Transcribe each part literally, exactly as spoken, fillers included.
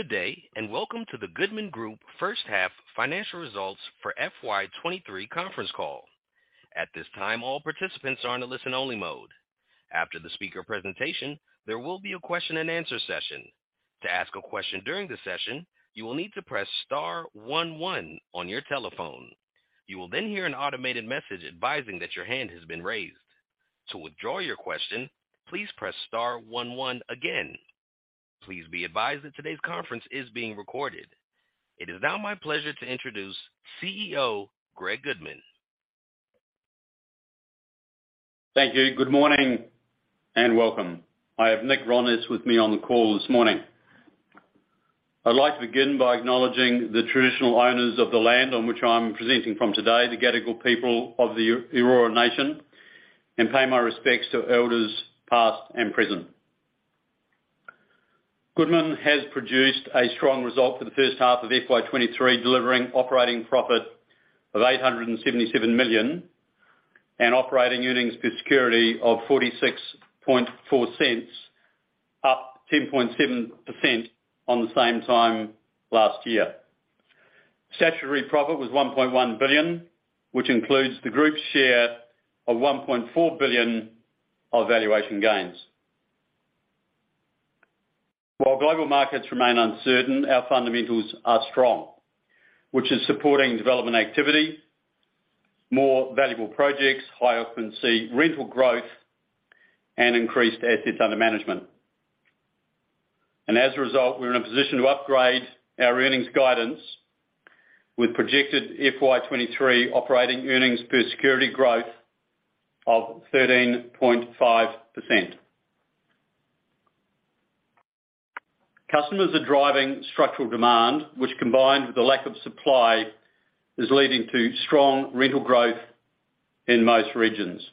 Good day, and welcome to the Goodman Group First Half Financial Results for F Y twenty-three conference call. At this time, all participants are in a listen-only mode. After the speaker presentation, there will be a question-and-answer session. To ask a question during the session, you will need to press star one one on your telephone. You will then hear an automated message advising that your hand has been raised. To withdraw your question, please press star one one again. Please be advised that today's conference is being recorded. It is now my pleasure to introduce C E O Greg Goodman. Thank you. Good morning and welcome. I have Nick Ronis with me on the call this morning. I'd like to begin by acknowledging the traditional owners of the land on which I'm presenting from today, the Gadigal people of the Eora Nation, and pay my respects to elders past and present. Goodman has produced a strong result for the first half of F Y twenty-three, delivering operating profit of eight hundred seventy-seven million dollars and operating earnings per security of forty-six point four cents, up ten point seven percent on the same time last year. Statutory profit was one point one billion dollars, which includes the group's share of one point four billion dollars of valuation gains. While global markets remain uncertain, our fundamentals are strong, which is supporting development activity, more valuable projects, high occupancy, rental growth, and increased assets under management. And as a result, we're in a position to upgrade our earnings guidance with projected F Y twenty-three operating earnings per security growth of thirteen point five percent. Customers are driving structural demand, which combined with the lack of supply is leading to strong rental growth in most regions.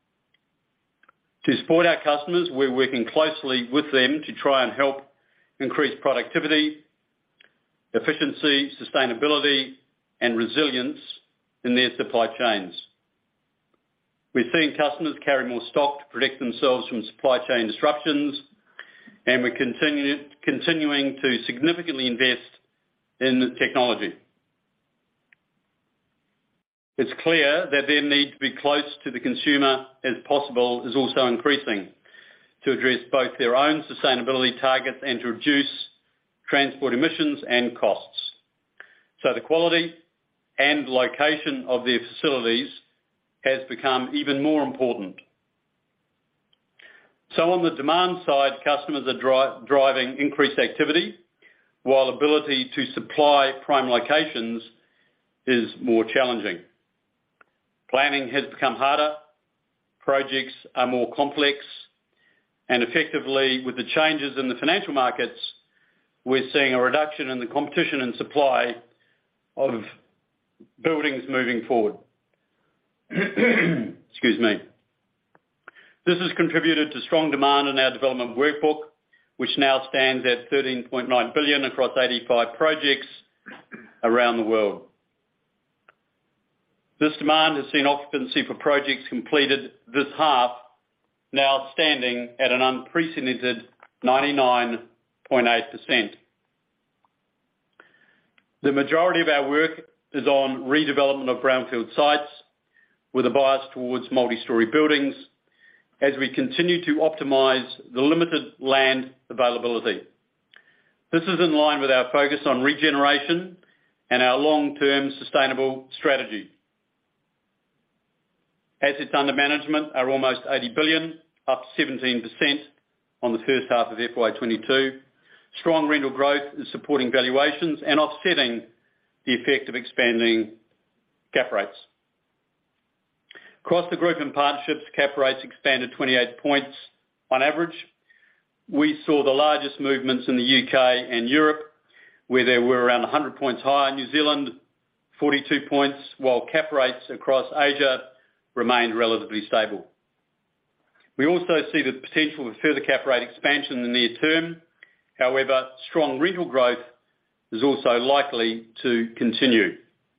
To support our customers, we're working closely with them to try and help increase productivity, efficiency, sustainability, and resilience in their supply chains. We're seeing customers carry more stock to protect themselves from supply chain disruptions, and we're continue, continuing to significantly invest in technology. It's clear that their need to be close to the consumer as possible is also increasing to address both their own sustainability targets and to reduce transport emissions and costs. So the quality and location of their facilities has become even more important. So on the demand side, customers are dri- driving increased activity, while ability to supply prime locations is more challenging. Planning has become harder, projects are more complex, and effectively, with the changes in the financial markets, we're seeing a reduction in the competition and supply of buildings moving forward. Excuse me. This has contributed to strong demand in our development workbook, which now stands at thirteen point nine billion dollars across eighty-five projects around the world. This demand has seen occupancy for projects completed this half now standing at an unprecedented ninety-nine point eight percent. The majority of our work is on redevelopment of brownfield sites with a bias towards multi-storey buildings, as we continue to optimise the limited land availability. This is in line with our focus on regeneration and our long-term sustainable strategy. Assets under management are almost eighty billion dollars, up seventeen percent on the first half of F Y twenty-two. Strong rental growth is supporting valuations and offsetting the effect of expanding cap rates. Across the group and partnerships, cap rates expanded twenty-eight points on average. We saw the largest movements in the U K and Europe, where they were around one hundred points higher. New Zealand, forty-two points, while cap rates across Asia remained relatively stable. We also see the potential for further cap rate expansion in the near term. However, strong rental growth is also likely to continue.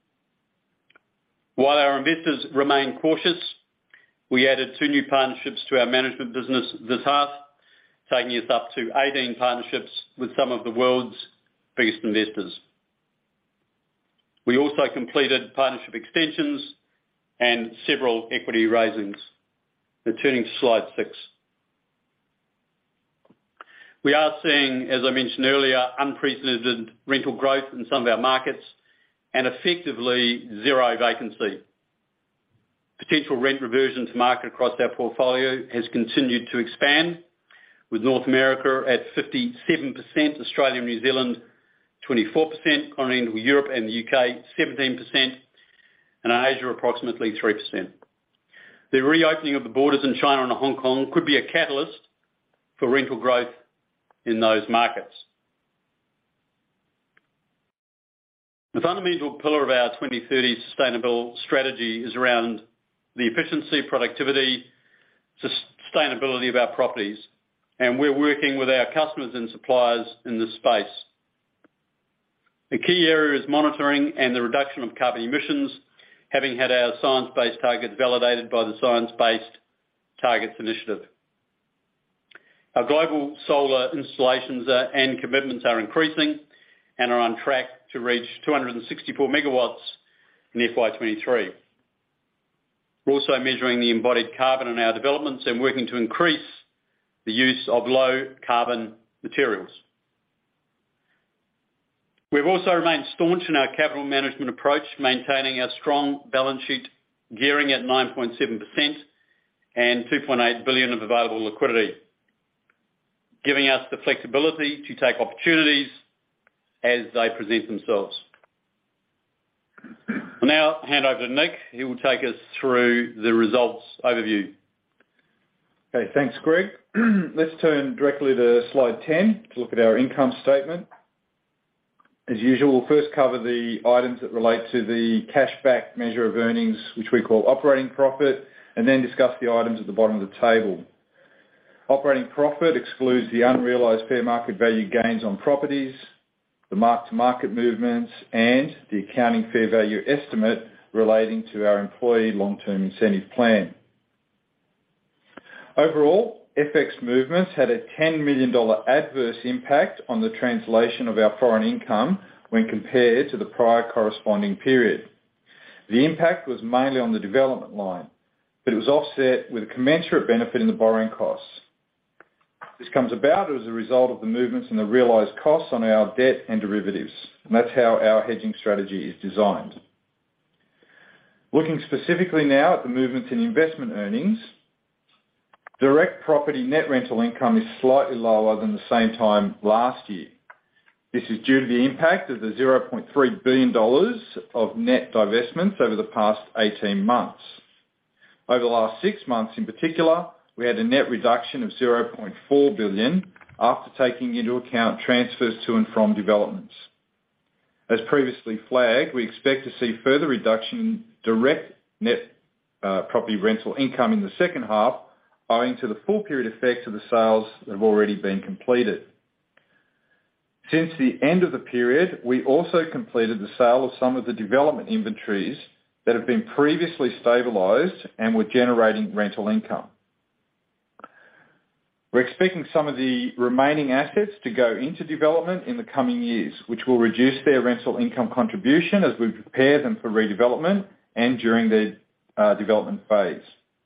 While our investors remain cautious, we added two new partnerships to our management business this half, taking us up to eighteen partnerships with some of the world's biggest investors. We also completed partnership extensions and several equity raisings. Now turning to slide six. We are seeing, as I mentioned earlier, unprecedented rental growth in some of our markets and effectively zero vacancy. Potential rent reversion to market across our portfolio has continued to expand, with North America at fifty-seven percent, Australia and New Zealand twenty-four percent, Continental Europe and the U K seventeen percent, and Asia approximately three percent. The reopening of the borders in China and Hong Kong could be a catalyst for rental growth in those markets. The fundamental pillar of our twenty thirty sustainable strategy is around the efficiency, productivity, sustainability of our properties, and we're working with our customers and suppliers in this space. The key area is monitoring and the reduction of carbon emissions, having had our science-based targets validated by the Science Based Targets Initiative. Our global solar installations are, and commitments are increasing and are on track to reach two hundred sixty-four megawatts in F Y twenty-three. We're also measuring the embodied carbon in our developments and working to increase the use of low carbon materials. We've also remained staunch in our capital management approach, maintaining our strong balance sheet gearing at nine point seven percent and two point eight billion dollars of available liquidity, giving us the flexibility to take opportunities as they present themselves. I'll now hand over to Nick, who will take us through the results overview. Okay, thanks, Greg. Let's turn directly to slide ten to look at our income statement. As usual, we'll first cover the items that relate to the cash-back measure of earnings, which we call operating profit, and then discuss the items at the bottom of the table. Operating profit excludes the unrealised fair market value gains on properties, the mark-to-market movements, and the accounting fair value estimate relating to our employee long-term incentive plan. Overall, F X movements had a ten million dollars adverse impact on the translation of our foreign income when compared to the prior corresponding period. The impact was mainly on the development line, but it was offset with a commensurate benefit in the borrowing costs. This comes about as a result of the movements in the realised costs on our debt and derivatives, and that's how our hedging strategy is designed. Looking specifically now at the movements in investment earnings, direct property net rental income is slightly lower than the same time last year. This is due to the impact of the zero point three billion dollars of net divestments over the past eighteen months. Over the last six months in particular, we had a net reduction of zero point four billion dollars after taking into account transfers to and from developments. As previously flagged, we expect to see further reduction in direct net uh, property rental income in the second half, owing to the full period effect of the sales that have already been completed. Since the end of the period, we also completed the sale of some of the development inventories that have been previously stabilised and were generating rental income. We're expecting some of the remaining assets to go into development in the coming years, which will reduce their rental income contribution as we prepare them for redevelopment and during their uh, development phase.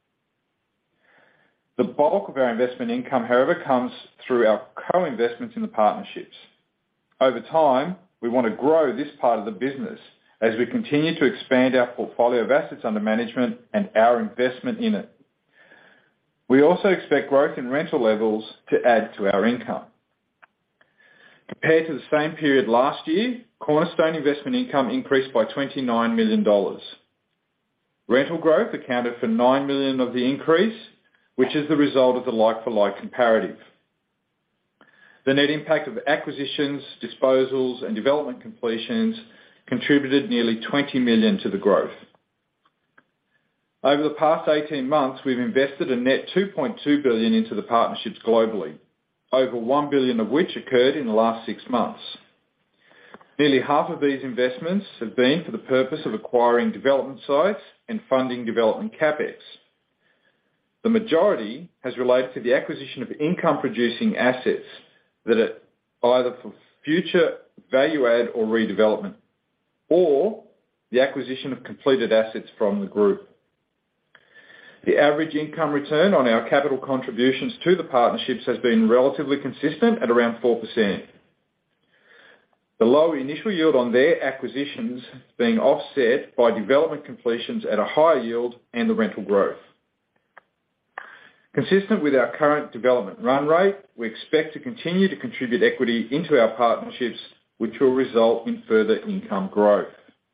The bulk of our investment income, however, comes through our co-investments in the partnerships. Over time, we want to grow this part of the business as we continue to expand our portfolio of assets under management and our investment in it. We also expect growth in rental levels to add to our income. Compared to the same period last year, Cornerstone investment income increased by twenty-nine million dollars. Rental growth accounted for nine million dollars of the increase, which is the result of the like-for-like comparative. The net impact of acquisitions, disposals and development completions contributed nearly twenty million dollars to the growth. Over the past eighteen months, we've invested a net two point two billion dollars into the partnerships globally, over one billion dollars of which occurred in the last six months. Nearly half of these investments have been for the purpose of acquiring development sites and funding development capex. The majority has related to the acquisition of income-producing assets that are either for future value add or redevelopment, or the acquisition of completed assets from the group. The average income return on our capital contributions to the partnerships has been relatively consistent at around four percent. The lower initial yield on their acquisitions being offset by development completions at a higher yield and the rental growth. Consistent with our current development run rate, we expect to continue to contribute equity into our partnerships, which will result in further income growth.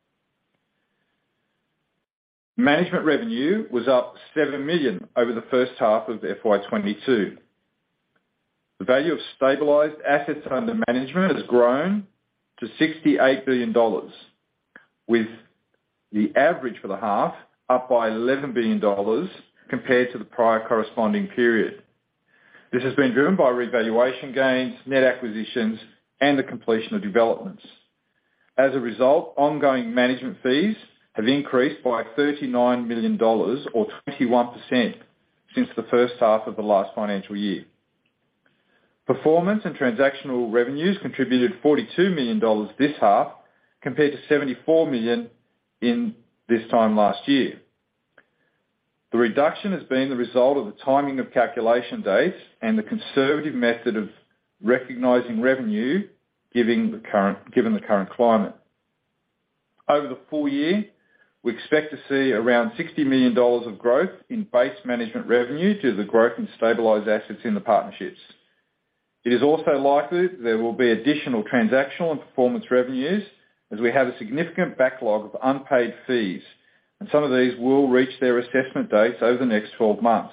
Management revenue was up seven million dollars over the first half of F Y twenty-two. The value of stabilised assets under management has grown to sixty-eight billion dollars, with the average for the half up by eleven billion dollars compared to the prior corresponding period. This has been driven by revaluation gains, net acquisitions, and the completion of developments. As a result, ongoing management fees have increased by thirty-nine million dollars or twenty-one percent since the first half of the last financial year. Performance and transactional revenues contributed forty-two million dollars this half compared to seventy-four million dollars in this time last year. The reduction has been the result of the timing of calculation dates and the conservative method of recognising revenue given the current, given the current climate. Over the full year, we expect to see around sixty million dollars of growth in base management revenue due to the growth in stabilised assets in the partnerships. It is also likely that there will be additional transactional and performance revenues as we have a significant backlog of unpaid fees, and some of these will reach their assessment dates over the next twelve months.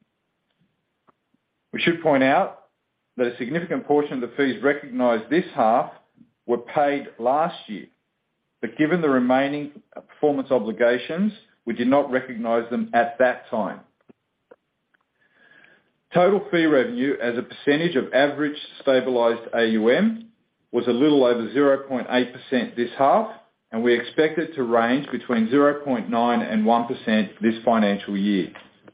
We should point out that a significant portion of the fees recognised this half were paid last year, but given the remaining performance obligations, we did not recognise them at that time. Total fee revenue as a percentage of average stabilised A U M was a little over zero point eight percent this half, and we expect it to range between zero point nine and one percent this financial year.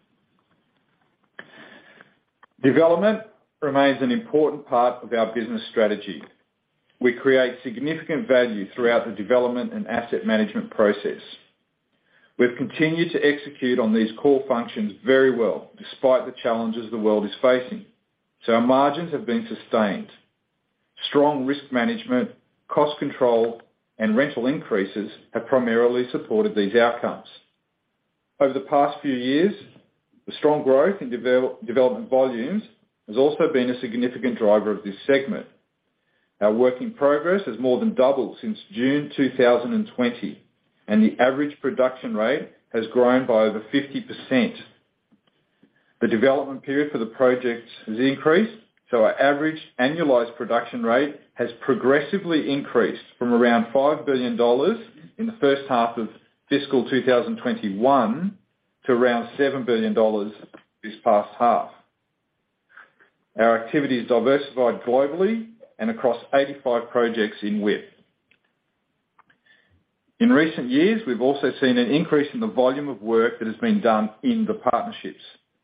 Development remains an important part of our business strategy. We create significant value throughout the development and asset management process. We've continued to execute on these core functions very well, despite the challenges the world is facing. So our margins have been sustained. Strong risk management, cost control, and rental increases have primarily supported these outcomes. Over the past few years, the strong growth in devel- development volumes has also been a significant driver of this segment. Our work in progress has more than doubled since June two thousand twenty, and the average production rate has grown by over fifty percent. The development period for the projects has increased, so our average annualised production rate has progressively increased from around five billion dollars in the first half of fiscal two thousand twenty-one to around seven billion dollars this past half. Our activity is diversified globally and across eighty-five projects in W I P. In recent years, we've also seen an increase in the volume of work that has been done in the partnerships.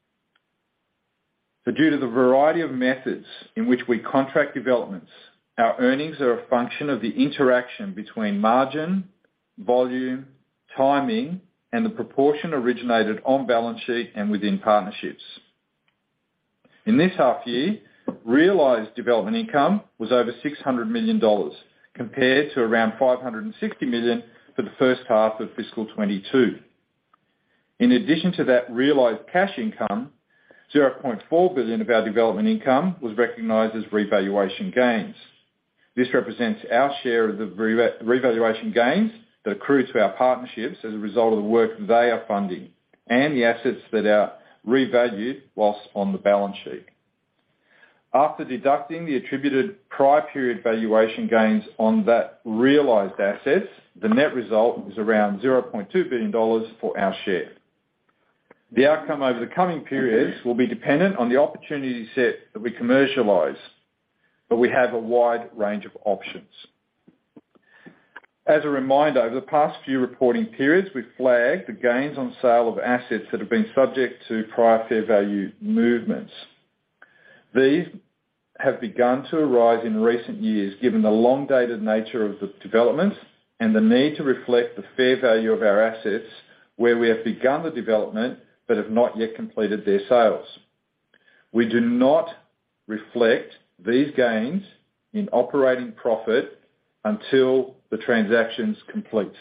So due to the variety of methods in which we contract developments, our earnings are a function of the interaction between margin, volume, timing, and the proportion originated on balance sheet and within partnerships. In this half year, realised development income was over six hundred million dollars, compared to around five hundred sixty million dollars for the first half of fiscal twenty-two. In addition to that realised cash income, zero point four billion dollars of our development income was recognised as revaluation gains. This represents our share of the re- revaluation gains that accrue to our partnerships as a result of the work they are funding and the assets that are revalued whilst on the balance sheet. After deducting the attributed prior period valuation gains on that realised assets, the net result is around zero point two billion dollars for our share. The outcome over the coming periods will be dependent on the opportunity set that we commercialise, but we have a wide range of options. As a reminder, over the past few reporting periods, we've flagged the gains on sale of assets that have been subject to prior fair value movements. These have begun to arise in recent years given the long-dated nature of the developments and the need to reflect the fair value of our assets where we have begun the development but have not yet completed their sales. We do not reflect these gains in operating profit until the transactions complete.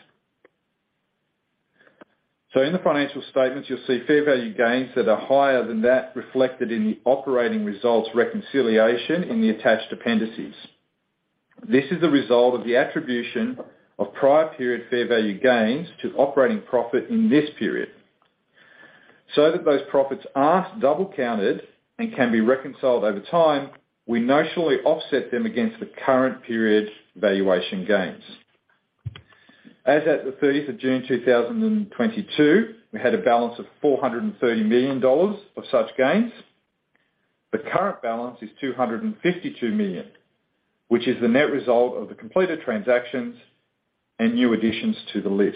So in the financial statements, you'll see fair value gains that are higher than that reflected in the operating results reconciliation in the attached appendices. This is the result of the attribution of prior period fair value gains to operating profit in this period. So that those profits aren't double counted and can be reconciled over time, we notionally offset them against the current period valuation gains. As at the thirtieth of June two thousand twenty-two, we had a balance of four hundred thirty million dollars of such gains. The current balance is two hundred fifty-two million dollars, which is the net result of the completed transactions and new additions to the list.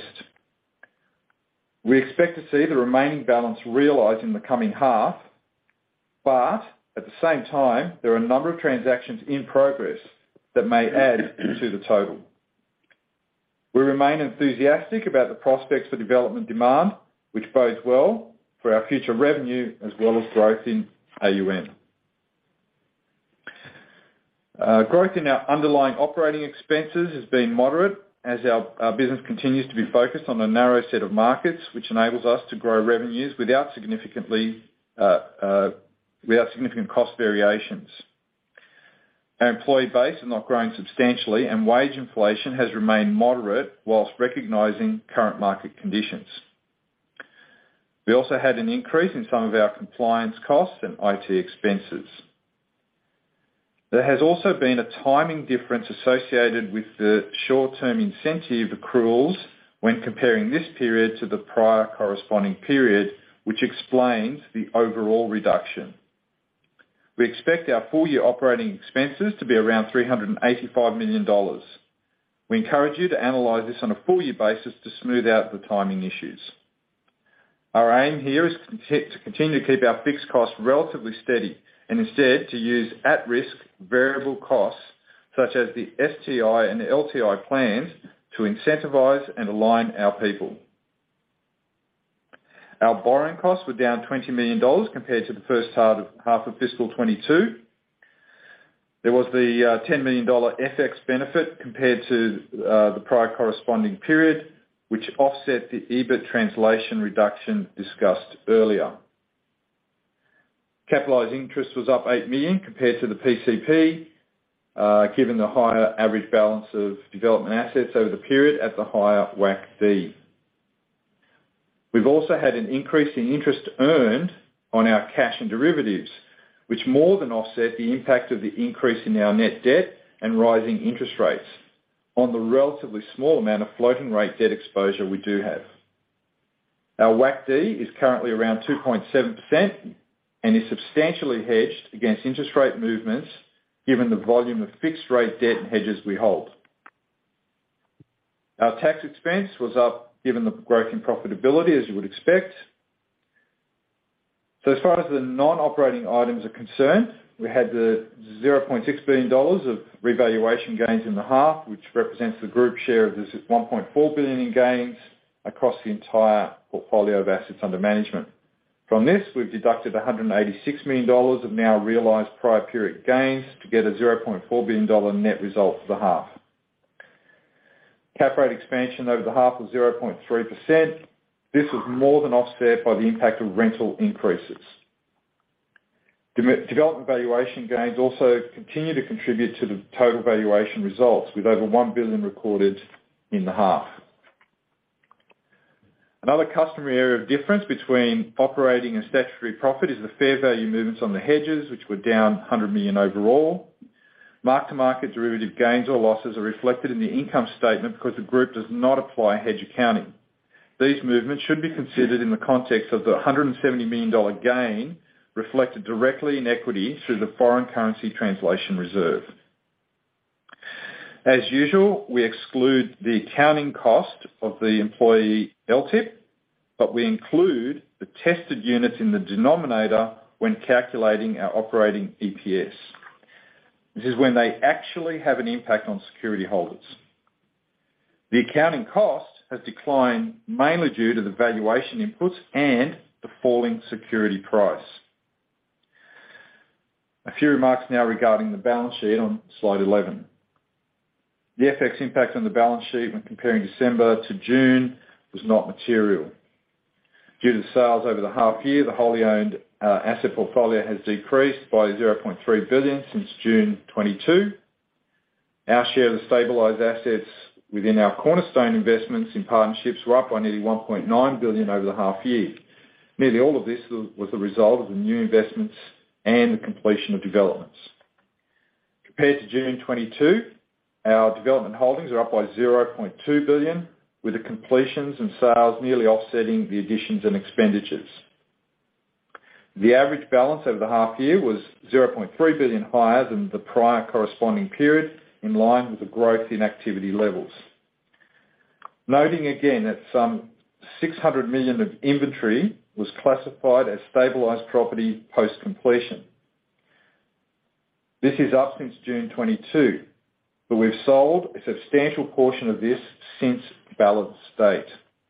We expect to see the remaining balance realised in the coming half, but at the same time, there are a number of transactions in progress that may add to the total. We remain enthusiastic about the prospects for development demand, which bodes well for our future revenue as well as growth in A U M. Uh, growth in our underlying operating expenses has been moderate as our, our business continues to be focused on a narrow set of markets, which enables us to grow revenues without significantly uh, uh, without significant cost variations. Our employee base is not growing substantially and wage inflation has remained moderate whilst recognising current market conditions. We also had an increase in some of our compliance costs and I T expenses. There has also been a timing difference associated with the short-term incentive accruals when comparing this period to the prior corresponding period, which explains the overall reduction. We expect our full-year operating expenses to be around three hundred eighty-five million dollars. We encourage you to analyse this on a full-year basis to smooth out the timing issues. Our aim here is to continue to keep our fixed costs relatively steady and instead to use at-risk variable costs such as the S T I and L T I plans to incentivise and align our people. Our borrowing costs were down twenty million dollars compared to the first half of, half of fiscal twenty-two. There was the uh, ten million dollars F X benefit compared to uh, the prior corresponding period, which offset the E B I T translation reduction discussed earlier. Capitalised interest was up eight million dollars compared to the P C P, uh, given the higher average balance of development assets over the period at the higher W A C D. We've also had an increase in interest earned on our cash and derivatives, which more than offset the impact of the increase in our net debt and rising interest rates on the relatively small amount of floating rate debt exposure we do have. Our W A C D is currently around two point seven percent and is substantially hedged against interest rate movements given the volume of fixed rate debt and hedges we hold. Our tax expense was up given the growth in profitability, as you would expect. So as far as the non-operating items are concerned, we had the zero point six billion dollars of revaluation gains in the half, which represents the group share of the one point four billion dollars in gains across the entire portfolio of assets under management. From this, we've deducted one hundred eighty-six million dollars of now realised prior period gains to get a zero point four billion dollars net result for the half. Cap rate expansion over the half was zero point three percent. This was more than offset by the impact of rental increases. De- development valuation gains also continue to contribute to the total valuation results, with over one billion dollars recorded in the half. Another customary area of difference between operating and statutory profit is the fair value movements on the hedges, which were down one hundred million dollars overall. Mark-to-market derivative gains or losses are reflected in the income statement because the group does not apply hedge accounting. These movements should be considered in the context of the one hundred seventy million dollars gain reflected directly in equity through the foreign currency translation reserve. As usual, we exclude the accounting cost of the employee L T I P, but we include the tested units in the denominator when calculating our operating E P S. This is when they actually have an impact on security holders. The accounting cost has declined mainly due to the valuation inputs and the falling security price. A few remarks now regarding the balance sheet on slide eleven. The F X impact on the balance sheet when comparing December to June was not material. Due to the sales over the half year, the wholly owned uh, asset portfolio has decreased by zero point three billion dollars since June twenty-two. Our share of the stabilised assets within our cornerstone investments in partnerships were up by nearly one point nine billion dollars over the half year. Nearly all of this was the result of the new investments and the completion of developments. Compared to June twenty-two, our development holdings are up by zero point two billion dollars, with the completions and sales nearly offsetting the additions and expenditures. The average balance over the half year was zero point three billion dollars higher than the prior corresponding period, in line with the growth in activity levels. Noting again that some six hundred million dollars of inventory was classified as stabilised property post-completion. This is up since June twenty-two, but we've sold a substantial portion of this since balance date.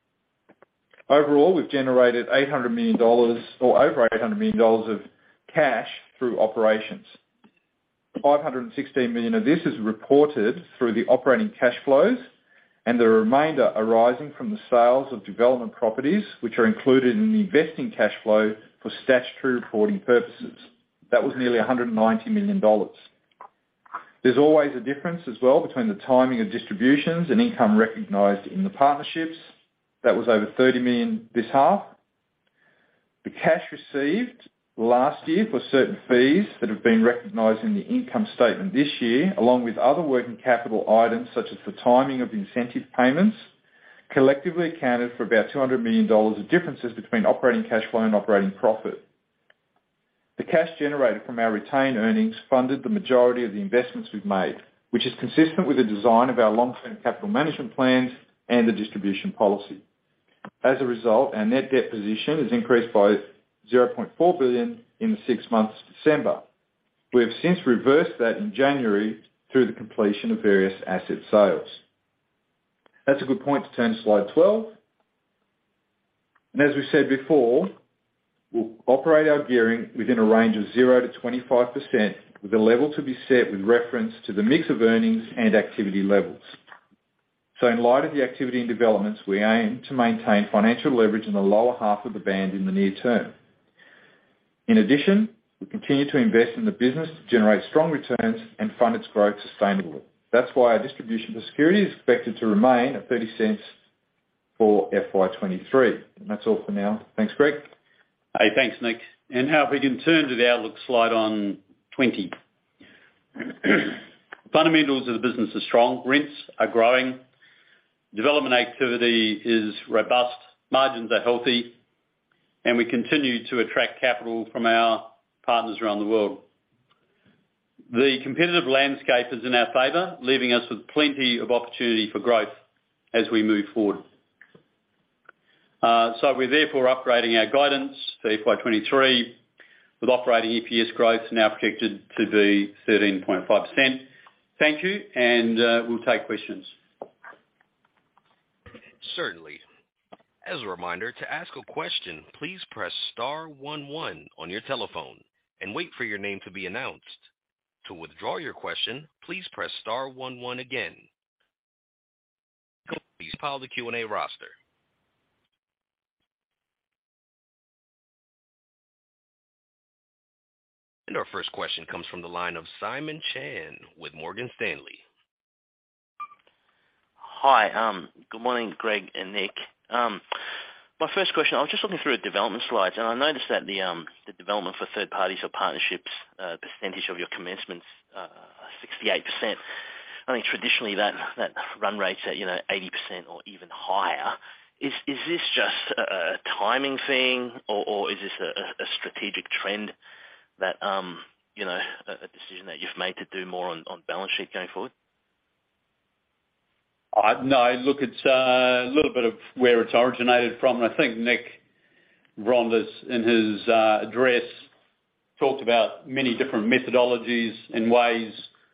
Overall, we've generated eight hundred million dollars or over eight hundred million dollars of cash through operations. five hundred sixteen million dollars of this is reported through the operating cash flows, and the remainder arising from the sales of development properties, which are included in the investing cash flow for statutory reporting purposes. That was nearly one hundred ninety million dollars. There's always a difference as well between the timing of distributions and income recognised in the partnerships. That was over thirty million dollars this half. The cash received last year for certain fees that have been recognised in the income statement this year, along with other working capital items such as the timing of incentive payments, collectively accounted for about two hundred million dollars of differences between operating cash flow and operating profit. The cash generated from our retained earnings funded the majority of the investments we've made, which is consistent with the design of our long-term capital management plans and the distribution policy. As a result, our net debt position has increased by zero point four billion dollars in the six months to December. We have since reversed that in January through the completion of various asset sales. That's a good point to turn to slide twelve. And as we said before, we'll operate our gearing within a range of zero to twenty-five percent, with a level to be set with reference to the mix of earnings and activity levels. So in light of the activity and developments, we aim to maintain financial leverage in the lower half of the band in the near term. In addition, we continue to invest in the business to generate strong returns and fund its growth sustainably. That's why our distribution per security is expected to remain at thirty cents for F Y twenty-three. And that's all for now. Thanks, Greg. Hey, thanks, Nick. And now if we can turn to the outlook slide on twenty. Fundamentals of the business are strong. Rents are growing. Development activity is robust. Margins are healthy. And we continue to attract capital from our partners around the world. The competitive landscape is in our favour, leaving us with plenty of opportunity for growth as we move forward. Uh, so we're therefore upgrading our guidance for F Y twenty-three, with operating E P S growth now projected to be thirteen point five percent. Thank you, and uh, we'll take questions. Certainly. As a reminder, to ask a question, please press star one one on your telephone and wait for your name to be announced. To withdraw your question, please press star one one again. Please file the Q and A roster. And our first question comes from the line of Simon Chan with Morgan Stanley. Hi, um, good morning, Greg and Nick. Um, my first question, I was just looking through the development slides, and I noticed that the um, the development for third parties or partnerships uh, percentage of your commencements, uh, sixty-eight percent. I think traditionally that, that run rate's at, you know, eighty percent or even higher. Is is this just a, a timing thing, or, or is this a, a strategic trend that, um, you know, a, a decision that you've made to do more on, on balance sheet going forward? Uh, no, look, it's uh, a little bit of where it's originated from. And I think Nick Vrondas, in his uh, address, talked about many different methodologies and ways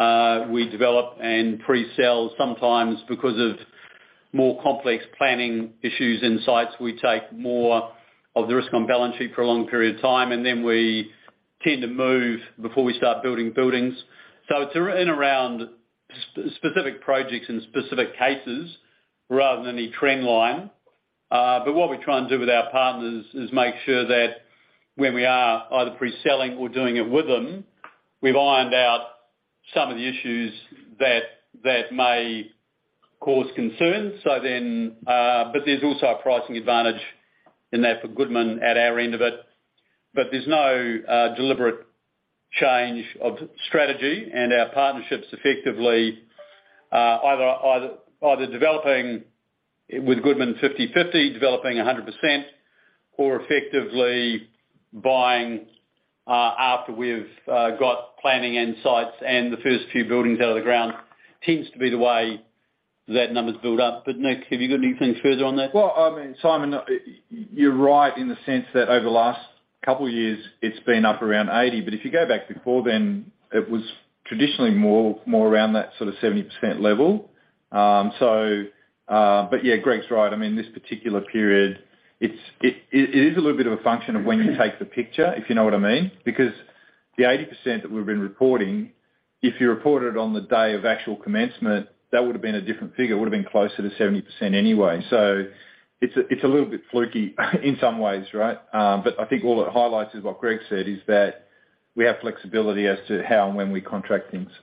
uh, we develop and pre-sell. Sometimes because of more complex planning issues in sites, we take more of the risk on balance sheet for a long period of time, and then we tend to move before we start building buildings. So it's in around sp- specific projects in specific cases rather than any trend line. Uh, but what we try and do with our partners is make sure that when we are either pre-selling or doing it with them, we've ironed out some of the issues that that may cause concern. So then, uh, but there's also a pricing advantage in that for Goodman at our end of it. But there's no uh, deliberate change of strategy, and our partnerships effectively uh, either either either developing with Goodman fifty-fifty, developing one hundred percent, or effectively buying uh, after we've uh, got planning and sites and the first few buildings out of the ground. Tends to be the way that number's built up. But Nick, have you got anything further on that? Well, I mean, Simon, you're right in the sense that over the last couple of years it's been up around eighty, but if you go back before then, it was traditionally more more around that sort of seventy percent level. Um, so, uh, but yeah, Greg's right. I mean, this particular period, it's it, it is a little bit of a function of when you take the picture, if you know what I mean, because the eighty percent that we've been reporting, if you reported on the day of actual commencement, that would have been a different figure. It would have been closer to seventy percent anyway. So it's a, it's a little bit fluky in some ways, right? Um, but I think all it highlights is what Greg said, is that we have flexibility as to how and when we contract things.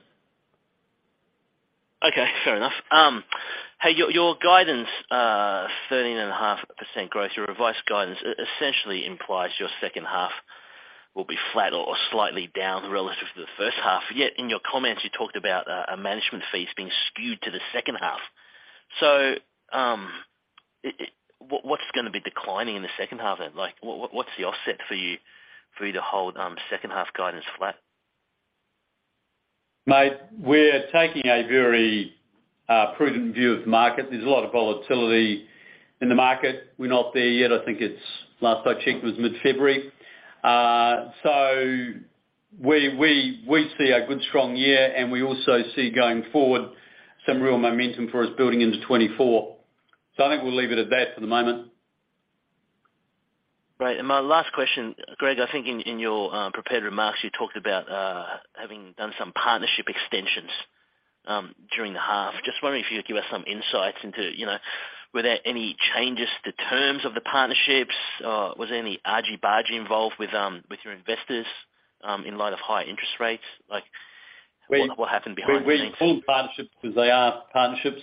Okay, fair enough. Um, hey, your, your guidance, uh, thirteen point five percent growth, your revised guidance essentially implies your second half will be flat or slightly down relative to the first half. Yet in your comments you talked about uh, management fees being skewed to the second half. So um, it, it, what's going to be declining in the second half then? Like, what, what's the offset for you for you to hold um, second half guidance flat? Mate, we're taking a very uh, prudent view of the market. There's a lot of volatility in the market. We're not there yet. I think it's, last I checked, was mid-February. Uh, so we, we, we see a good strong year, and we also see going forward some real momentum for us building into twenty-four. So I think we'll leave it at that for the moment. Right. And my last question, Greg, I think in, in your uh, prepared remarks you talked about uh, having done some partnership extensions um, during the half. Just wondering if you could give us some insights into, you know, were there any changes to terms of the partnerships? Uh, was there any argy-bargy involved with um, with your investors um, in light of high interest rates? Like, we, what, what happened behind we, the scenes? We call them partnerships because they are partnerships.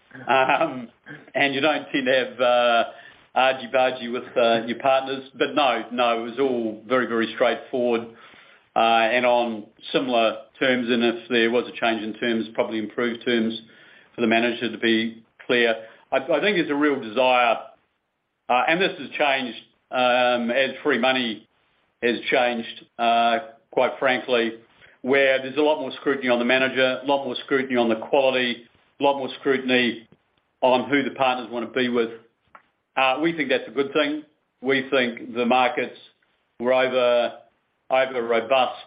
Um, and you don't tend to have uh, argy-bargy with uh, your partners. But no, no, it was all very, very straightforward uh, and on similar terms. And if there was a change in terms, probably improved terms for the manager, to be clear. I, I think there's a real desire, uh, and this has changed um, as free money has changed, uh, quite frankly, where there's a lot more scrutiny on the manager, a lot more scrutiny on the quality, a lot more scrutiny on who the partners want to be with. Uh, we think that's a good thing. We think the markets were over over robust,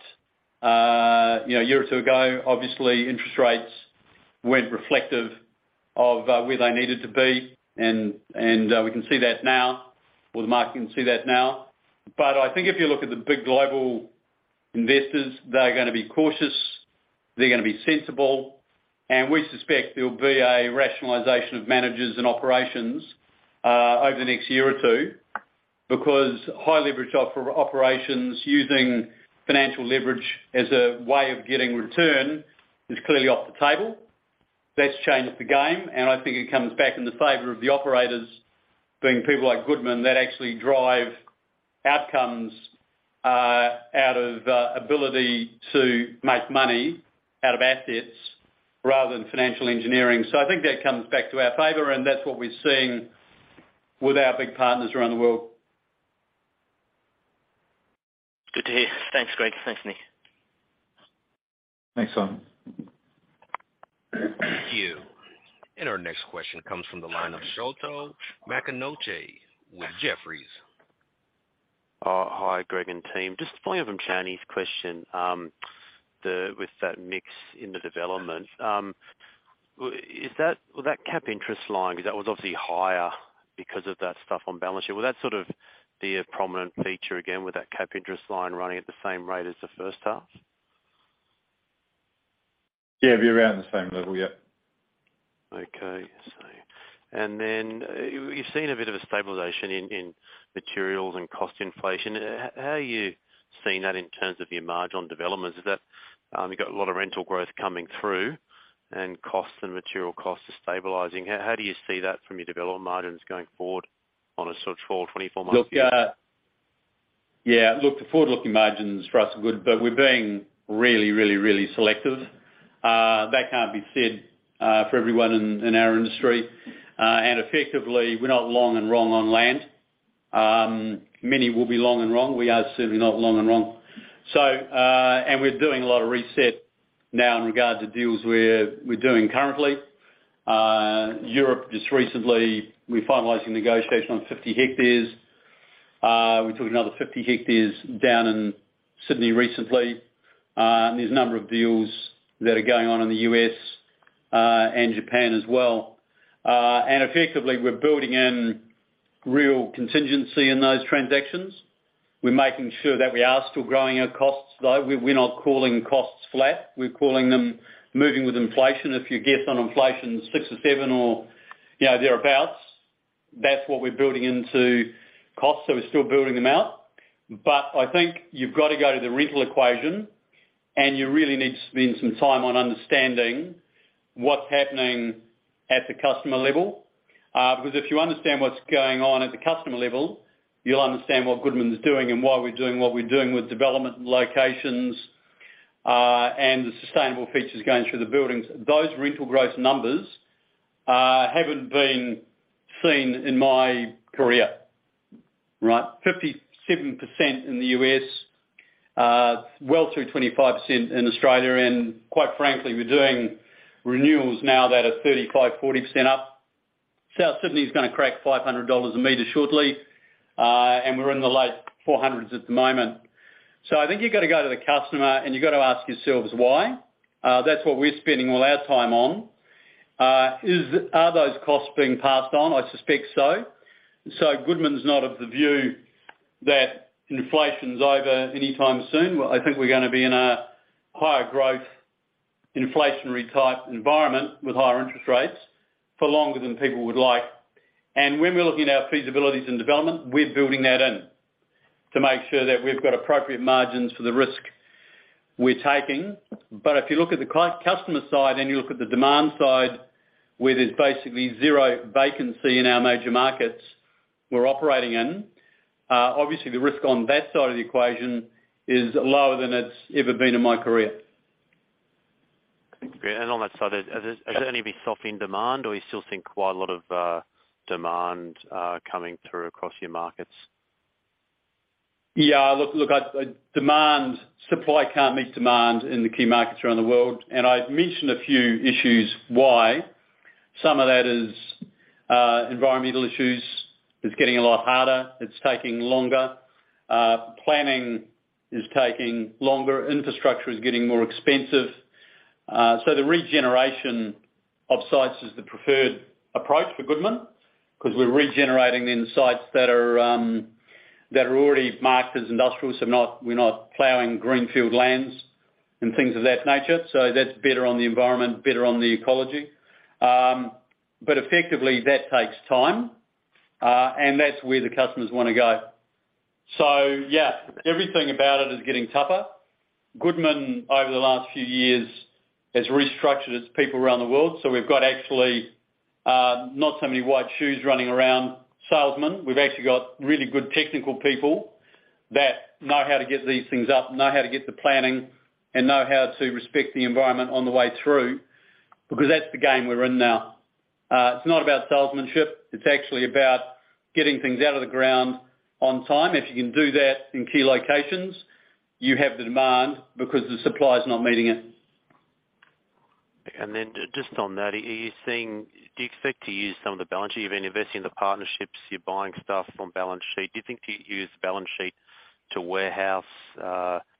uh, you know, a year or two ago. Obviously, interest rates weren't reflective of uh, where they needed to be, and and uh, we can see that now, or the market can see that now. But I think if you look at the big global investors, they're going to be cautious, they're going to be sensible, and we suspect there will be a rationalisation of managers and operations uh, over the next year or two, because high leverage oper- operations using financial leverage as a way of getting return is clearly off the table. That's changed the game, and I think it comes back in the favour of the operators being people like Goodman that actually drive outcomes uh, out of uh, ability to make money out of assets rather than financial engineering. So I think that comes back to our favour, and that's what we're seeing with our big partners around the world. Good to hear. Thanks, Greg. Thanks, Nick. Thanks, Simon. Thank you. And our next question comes from the line of Sholto Maconochie with Jefferies. Oh, hi, Greg and team. Just following up from Channy's question, um, the with that mix in the development. Um, is that well, that cap interest line, because that was obviously higher because of that stuff on balance sheet. Will that sort of be a prominent feature again with that cap interest line running at the same rate as the first half? Yeah, it'll be around the same level, yeah. Okay. So, and then uh, you've seen a bit of a stabilisation in, in materials and cost inflation. How are you seeing that in terms of your margin on developments? Is that um, you've got a lot of rental growth coming through and costs and material costs are stabilising. How, how do you see that from your development margins going forward on a sort of twelve, twenty-four month Look, uh, yeah, look, the forward-looking margins for us are good, but we're being really, really, really selective. Uh, that can't be said uh, for everyone in, in our industry. Uh, and effectively, we're not long and wrong on land. Um, many will be long and wrong. We are certainly not long and wrong. So, uh, and we're doing a lot of reset now in regard to deals we're, we're doing currently. Uh, Europe just recently, we're finalising negotiation on fifty hectares. Uh, we took another fifty hectares down in Sydney recently. Uh, and there's a number of deals that are going on in the U S uh, and Japan as well. Uh, and effectively, we're building in real contingency in those transactions. We're making sure that we are still growing our costs, though. We're not calling costs flat. We're calling them moving with inflation. If you guess on inflation six or seven or, you know, thereabouts, that's what we're building into costs, so we're still building them out. But I think you've got to go to the rental equation, and you really need to spend some time on understanding what's happening at the customer level. Uh, because if you understand what's going on at the customer level, you'll understand what Goodman's doing and why we're doing what we're doing with development locations uh, and the sustainable features going through the buildings. Those rental growth numbers uh, haven't been seen in my career, right? fifty-seven percent in the U S, uh, well through twenty-five percent in Australia, and quite frankly, we're doing renewals now that are thirty-five, forty percent up. South Sydney is going to crack five hundred dollars a metre shortly, uh, and we're in the late four hundreds at the moment. So I think you've got to go to the customer and you've got to ask yourselves why. Uh, that's what we're spending all our time on. Uh, is are those costs being passed on? I suspect so. So Goodman's not of the view that inflation's over anytime soon. Well, I think we're going to be in a higher growth, inflationary type environment with higher interest rates for longer than people would like. And when we're looking at our feasibilities and development, we're building that in to make sure that we've got appropriate margins for the risk we're taking. But if you look at the customer side and you look at the demand side, where there's basically zero vacancy in our major markets we're operating in, uh, obviously the risk on that side of the equation is lower than it's ever been in my career. Great. And on that side, has it, has it only been softening demand, or are you still seeing quite a lot of uh, demand uh, coming through across your markets? Yeah, look, look, I, I, demand, supply can't meet demand in the key markets around the world. And I mentioned a few issues why. Some of that is uh, environmental issues. It's getting a lot harder. It's taking longer. Uh, planning is taking longer. Infrastructure is getting more expensive. Uh, so the regeneration of sites is the preferred approach for Goodman, because we're regenerating then sites that are um, that are already marked as industrial, so not, we're not ploughing greenfield lands and things of that nature. So that's better on the environment, better on the ecology. Um, but effectively that takes time, uh, and that's where the customers want to go. So yeah, everything about it is getting tougher. Goodman over the last few years has restructured its people around the world. So we've got actually uh, not so many white shoes running around salesmen. We've actually got really good technical people that know how to get these things up, know how to get the planning, and know how to respect the environment on the way through, because that's the game we're in now. Uh, it's not about salesmanship. It's actually about getting things out of the ground on time. If you can do that in key locations, you have the demand because the supply is not meeting it. And then just on that, are you seeing, do you expect to use some of the balance sheet? You've been investing in the partnerships, you're buying stuff on balance sheet. Do you think you use the balance sheet to warehouse uh,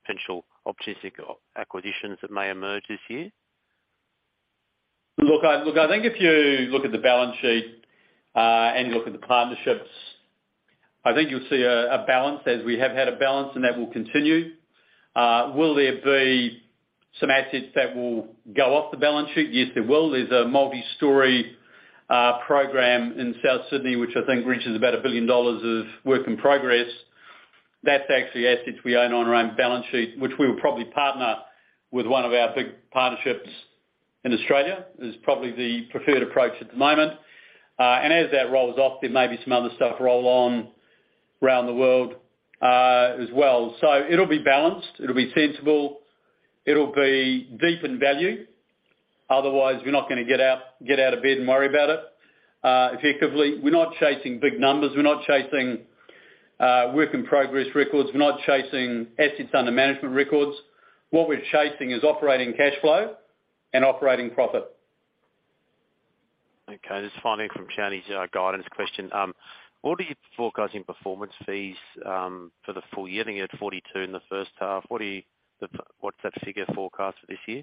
potential opportunistic acquisitions that may emerge this year? Look, I, look, I think if you look at the balance sheet uh, and you look at the partnerships, I think you'll see a, a balance, as we have had a balance, and that will continue. Uh, will there be some assets that will go off the balance sheet? Yes, there will. There's a multi-storey uh, program in South Sydney, which I think reaches about a billion dollars of work in progress. That's actually assets we own on our own balance sheet, which we will probably partner with one of our big partnerships in Australia, is probably the preferred approach at the moment. Uh, and as that rolls off, there may be some other stuff roll on around the world uh, as well. So it'll be balanced, it'll be sensible, it'll be deep in value. Otherwise, we're not going to get out get out of bed and worry about it uh, effectively. We're not chasing big numbers. We're not chasing uh, work in progress records. We're not chasing assets under management records. What we're chasing is operating cash flow and operating profit. Okay, just finally from Channy's uh, guidance question. Um, what are you forecasting performance fees um, for the full year? I think you had forty-two in the first half. What are you, the, what's that figure forecast for this year?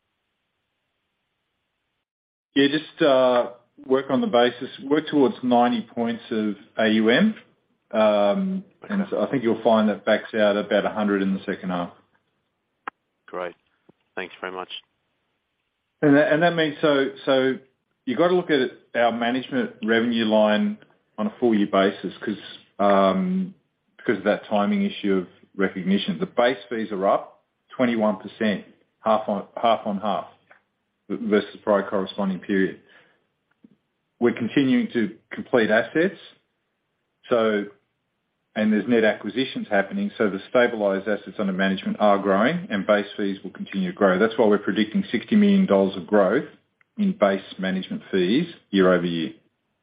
Yeah, just uh, work on the basis, work towards ninety points of A U M. Um, and so I think you'll find that backs out about one hundred in the second half. Great. Thanks very much. And that, and that means so so you've got to look at it, our management revenue line on a full year basis because um, because of that timing issue of recognition. The base fees are up twenty-one percent, half on half on half versus the prior corresponding period. We're continuing to complete assets, so and there's net acquisitions happening, so the stabilised assets under management are growing and base fees will continue to grow. That's why we're predicting sixty million dollars of growth in base management fees year over year.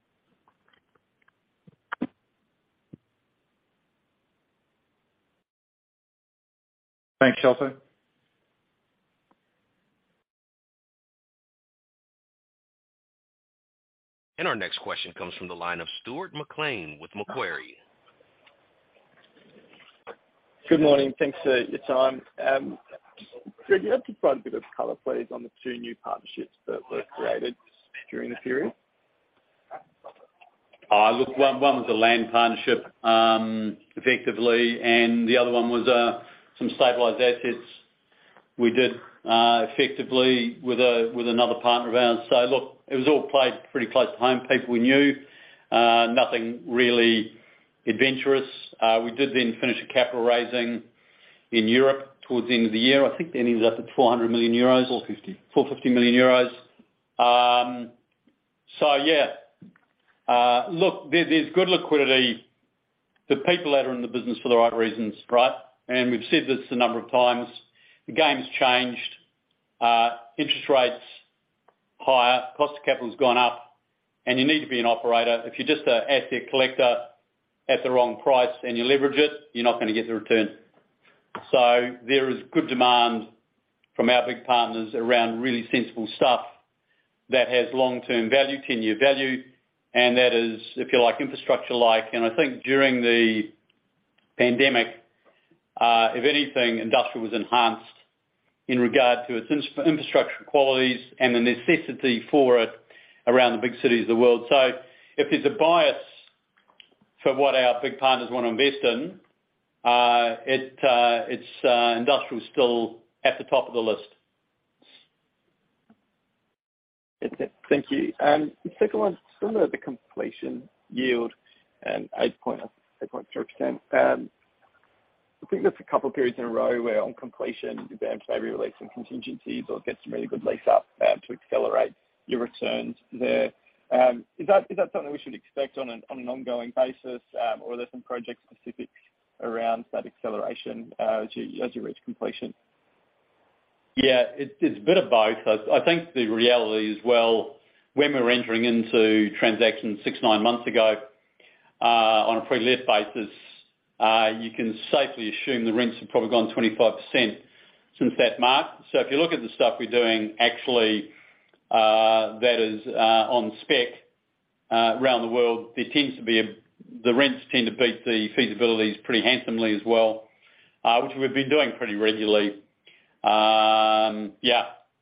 Thanks, Shelto. And our next question comes from the line of Stuart McLean with Macquarie. Good morning. Thanks for your time. Um, Greg, you have to provide a bit of colour, please, on the two new partnerships that were created during the period. Uh, look, one, one was a land partnership, um, effectively, and the other one was uh, some stabilised assets we did uh, effectively with a with another partner of ours. So, look, it was all played pretty close to home, people we knew, uh, nothing really adventurous. Uh, we did then finish a capital raising in Europe towards the end of the year. I think then ended up at four hundred million euros. four hundred fifty. four hundred fifty million euros. Um, so, yeah. Uh, look, there, there's good liquidity. The people that are in the business for the right reasons, right? And we've said this a number of times. The game's changed. Uh, interest rates higher. Cost of capital's gone up. And you need to be an operator. If you're just an asset collector at the wrong price and you leverage it, you're not going to get the return. So there is good demand from our big partners around really sensible stuff that has long-term value, ten-year value, and that is, if you like, infrastructure-like. And I think during the pandemic, uh, if anything, industrial was enhanced in regard to its infrastructure qualities and the necessity for it around the big cities of the world. So if there's a bias for what our big partners want to invest in, uh, it, uh, it's uh, industrial still at the top of the list. Thank you. Um, the second one, still the, the completion yield, and eight point three percent. Um, I think there's a couple of periods in a row where on completion you've been able to maybe release some contingencies or get some really good lease up um, to accelerate your returns there. Um, is that is that something we should expect on an on an ongoing basis, um, or are there some project specifics around that acceleration uh, as you as you reach completion? Yeah, it, it's a bit of both. I, I think the reality is, well, when we were entering into transactions six, nine months ago uh, on a pre-let basis, uh, you can safely assume the rents have probably gone twenty-five percent since that mark. So if you look at the stuff we're doing actually uh, that is uh, on spec uh, around the world, there tends to be a, the rents tend to beat the feasibilities pretty handsomely as well. uh, which we've been doing pretty regularly. Um, yeah.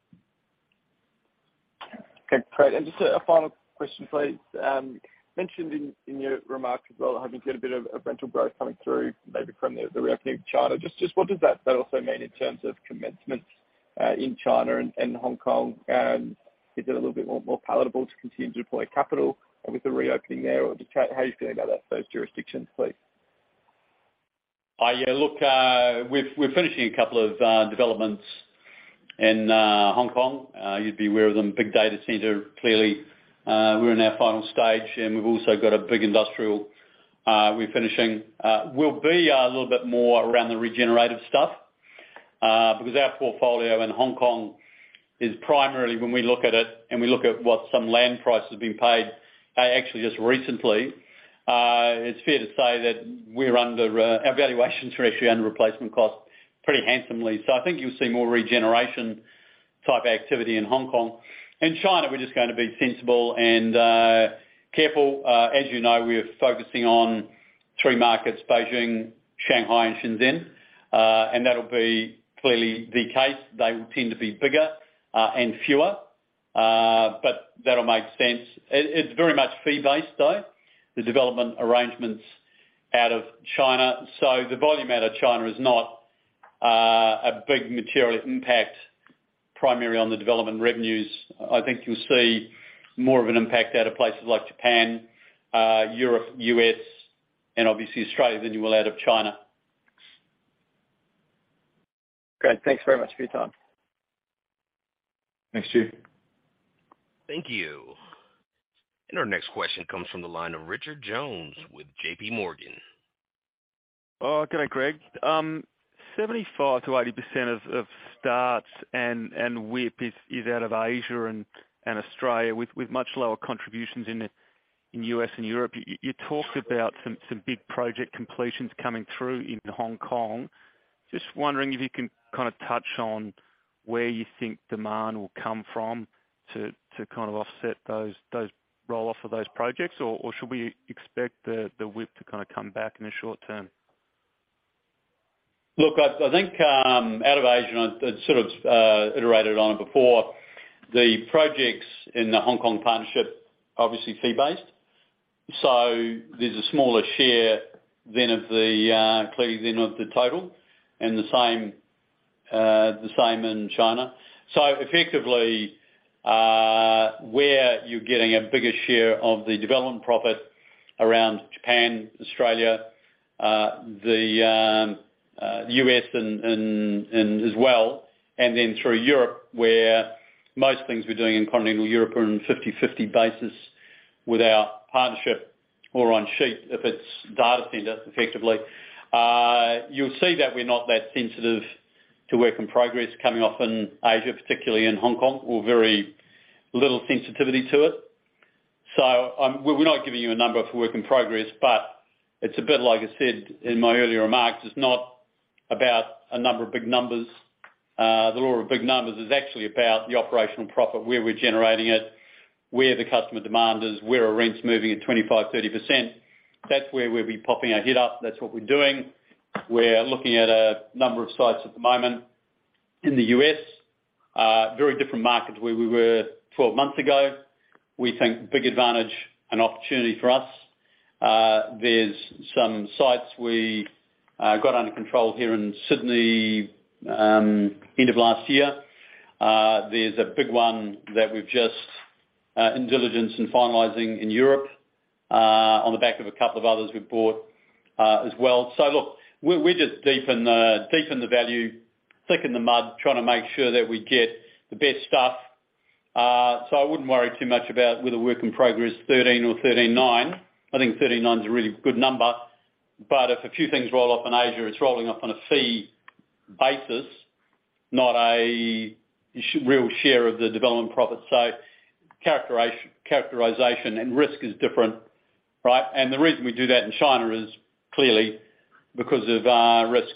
Okay, great. And just a, a final question, please. Um, mentioned in, in your remarks as well, having to get a bit of, of rental growth coming through, maybe from the, the reopening of China. Just, just what does that, that also mean in terms of commencements uh, in China and, and Hong Kong? Um, is it a little bit more, more palatable to continue to deploy capital with the reopening there, or just how, how are you feeling about that, those jurisdictions, please? Oh, yeah, look, uh, we're, we're finishing a couple of uh, developments in uh, Hong Kong. Uh, you'd be aware of them. Big data centre, clearly. Uh, we're in our final stage, and we've also got a big industrial uh, we're finishing. Uh, we'll be uh, a little bit more around the regenerative stuff uh, because our portfolio in Hong Kong is primarily, when we look at it and we look at what some land prices have been paid uh, actually just recently, uh, it's fair to say that we're under, uh, our valuations are actually under replacement cost pretty handsomely. So I think you'll see more regeneration type activity in Hong Kong. In China, we're just going to be sensible and uh, careful. Uh, as you know, we're focusing on three markets, Beijing, Shanghai and Shenzhen, uh, and that'll be clearly the case. They will tend to be bigger uh, and fewer, uh, but that'll make sense. It, it's very much fee-based though, the development arrangements out of China. So the volume out of China is not uh, a big material impact primarily on the development revenues. I think you'll see more of an impact out of places like Japan, uh, Europe, U S, and obviously Australia than you will out of China. Great. Thanks very much for your time. Thanks, Stu. Thank you. And our next question comes from the line of Richard Jones with J P Morgan. Oh, g'day, Greg. Um, seventy-five to eighty percent of, of starts and, and W I P is, is out of Asia and, and Australia with, with much lower contributions in the, in U S and Europe. You, you talked about some, some big project completions coming through in Hong Kong. Just wondering if you can kind of touch on where you think demand will come from to, to kind of offset those those roll off of those projects, or, or should we expect the, the W I P to kind of come back in the short term? Look, I, I think um, out of Asia, and I, I sort of uh, iterated on it before, the projects in the Hong Kong partnership obviously fee-based. So there's a smaller share then of the, uh, clearly then of the total, and the same, uh, the same in China. So effectively, uh, where you're getting a bigger share of the development profit around Japan, Australia, uh, the um, uh, U S and, and, and as well, and then through Europe, where most things we're doing in continental Europe are on a fifty-fifty basis with our partnership or on sheet if it's data centre effectively. Uh, you'll see that we're not that sensitive to work in progress coming off in Asia, particularly in Hong Kong, or very little sensitivity to it. So um, we're not giving you a number for work in progress, but it's a bit like I said in my earlier remarks, it's not about a number of big numbers. Uh, the law of big numbers is actually about the operational profit, where we're generating it, where the customer demand is, where a rent's moving at twenty-five, thirty percent. That's where we'll be popping our head up. That's what we're doing. We're looking at a number of sites at the moment in the U S, uh, very different markets where we were twelve months ago. We think big advantage and opportunity for us. Uh, there's some sites we uh, got under control here in Sydney um, end of last year. Uh, there's a big one that we've just uh, in diligence and finalising in Europe uh, on the back of a couple of others we've bought uh, as well. So look, we're, we're just deep in the deep in the value, thick in the mud, trying to make sure that we get the best stuff. Uh, so I wouldn't worry too much about whether work in progress thirteen or thirteen nine. I think thirteen nine is a really good number. But if a few things roll off in Asia, it's rolling off on a fee basis, not a real share of the development profit. So characterization, characterization and risk is different, right? And the reason we do that in China is clearly because of uh, risk.